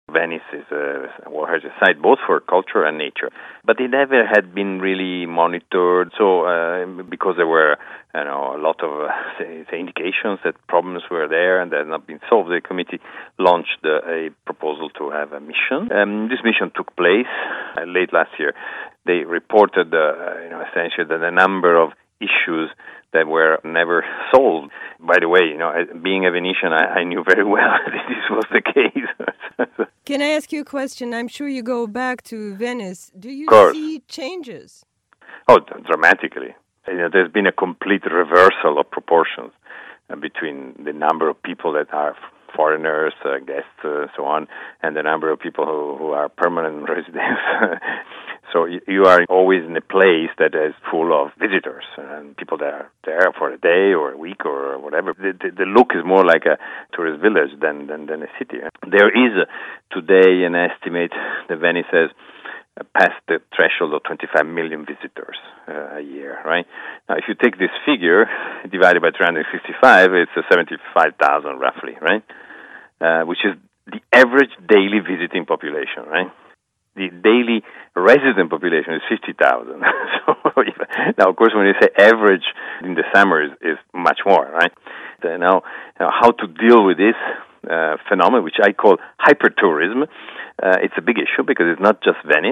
Venice has a site both for culture and nature, but it never had been really monitored. So because there were a lot of indications that problems were there and they had not been solved, the committee launched a proposal to have a mission. This mission took place late last year. They reported, essentially that the number of issues that were never solved. By the way, being a Venetian, I knew very well that this was the case. Can I ask you a question? I'm sure you go back to Venice. Do you see changes? Oh, dramatically. There's been a complete reversal of proportions between the number of people that are foreigners, guests, so on, and the number of people who are permanent residents. So you are always in a place that is full of visitors and people that are there for a day or a week or whatever. The look is more like a tourist village than a city. There is today an estimate that Venice has passed the threshold of 25 million visitors a year, right? Now, if you take this figure divided by 365, it's 75,000 roughly, right? Which is the average daily visiting population, right? The daily resident population is 50,000. Now, of course, when you say average in the summer is much more, right? Now, how to deal with this phenomenon, which I call hypertourism? It's a big issue because it's not just Venice.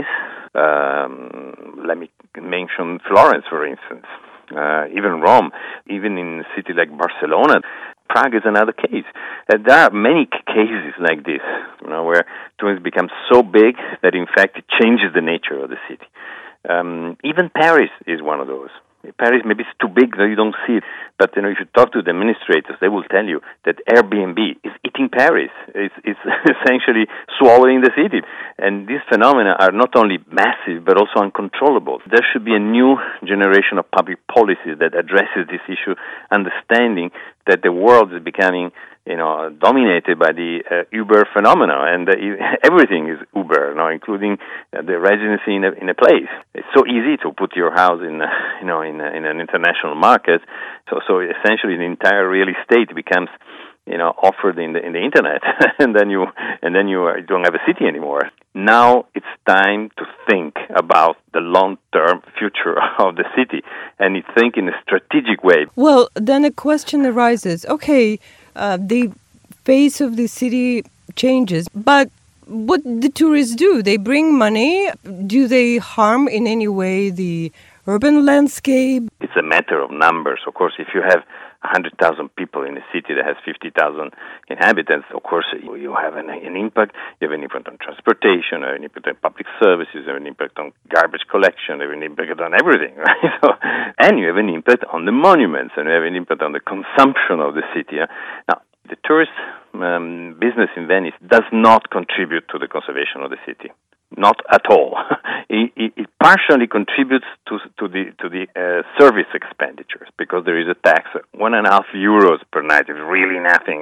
Let me mention Florence, for instance, even Rome, even in a city like Barcelona. Prague is another case. There are many cases like this, where tourism becomes so big that, in fact, it changes the nature of the city. Even Paris is one of those. Paris, maybe it's too big that you don't see it, but if you talk to the administrators, they will tell you that Airbnb is eating Paris. It's essentially swallowing the city. And these phenomena are not only massive, but also uncontrollable. There should be a new generation of public policies that addresses this issue, understanding that the world is becoming dominated by the Uber phenomena, and everything is Uber, including the residency in a place. It's so easy to put your house in an international market. So essentially, the entire real estate becomes offered in the internet, and then you don't have a city anymore. Now it's time to think about the long-term future of the city, and think in a strategic way. Well, then a question arises. Okay, the face of the city changes, but what do tourists do? They bring money. Do they harm in any way the urban landscape? It's a matter of numbers. Of course, if you have 100,000 people in a city that has 50,000 inhabitants, of course, you have an impact. You have an impact on transportation, you have an impact on public services, you have an impact on garbage collection, you have an impact on everything, right? And you have an impact on the monuments, and you have an impact on the consumption of the city. Now, the tourist business in Venice does not contribute to the conservation of the city. Not at all. It partially contributes to the service expenditures because there is a tax, €1.5 per night. It's really nothing,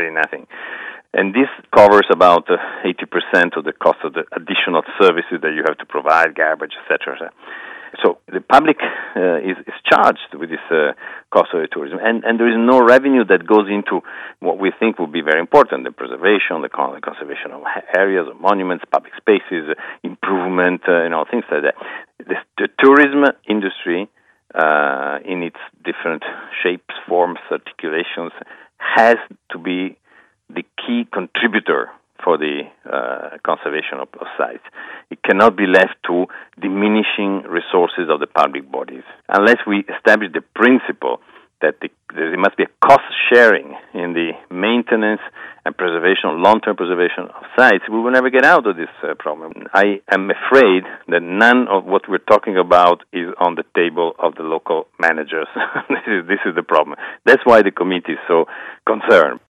And this covers about 80% of the cost of the additional services that you have to provide, garbage, etc. So the public is charged with this cost of the tourism, and there is no revenue that goes into what we think will be very important: the preservation, the conservation of areas, of monuments, public spaces, improvement, things like that. The tourism industry, in its different shapes, forms, articulations, has to be the key contributor for the conservation of sites. It cannot be left to diminishing resources of the public bodies. Unless we establish the principle that there must be a cost sharing in the maintenance and preservation, long-term preservation of sites, we will never get out of this problem. I am afraid that none of what we're talking about is on the table of the local managers. This is the problem. That's why the committee is so concerned.